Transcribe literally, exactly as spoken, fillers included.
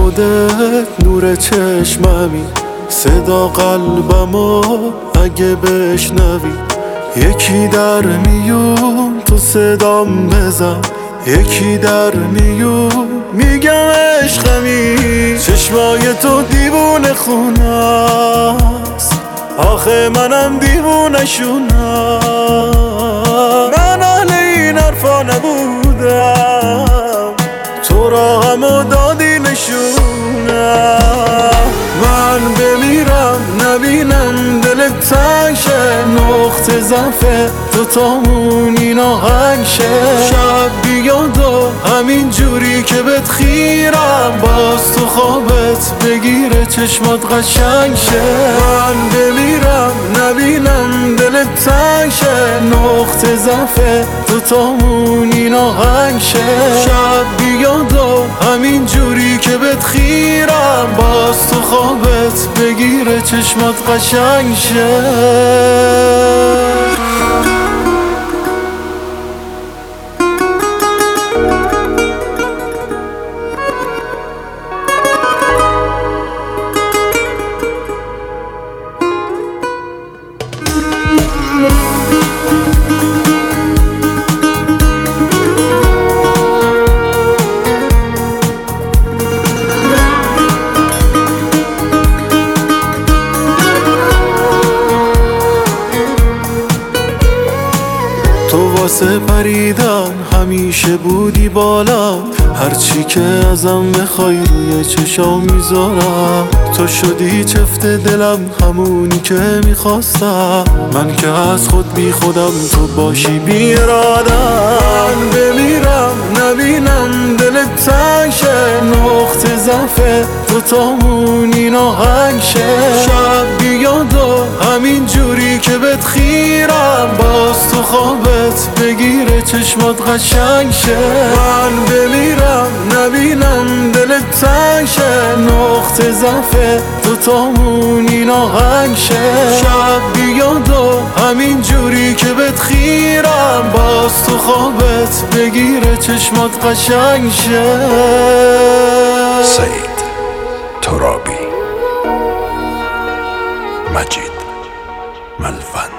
خودت نور چشممی، صدا قلبمو اگه بشنوی. یکی در میون تو صدام بزن، یکی در میون میگم عشقمی. چشمای تو دیوونه خونست، آخه منم دیوونه شونم. من اهل این حرفا نبودم، تو را همو دادی نشونم. من بمیرم نبینم دلت تنگ شه، نقطه ضعف تو تامون این آهنگ شه. شب بیاد و همین جوری که بهت خیرم، باز تو خوابت بگیره چشمات قشنگ شه. من بمیرم نبینم دلت تنگ شه، نقطه ضعف تو تامون این آهنگ شه. شب بیاد و همین جوری که بهت خیرم، باز تو خوابت بگیره چشمات قشنگ شه. تو واسه پریدن همیشه بودی بالا، هرچی که ازم بخوای روی چشام میذارم. تو شدی چفت دلم، همونی که میخواستم. من که از خود بی خودم تو باشی بی ارادم. بمیرم نبینم دلت تنگ شه، نقطه ضعف تو تامون این آهنگ شه. شب بیاد و همین جوری که بهت خیرم، باز تو خوابت بگیره چشمات قشنگ شه. من بمیرم نبینم دلت تنگ شه، نقطه ضعف تو تامون این آهنگ شه. شب بیاد و همین جوری که بهت خیرم، باز تو خوابت بگیره چشمات قشنگ شه. سعید ترابی، مجید ملوند.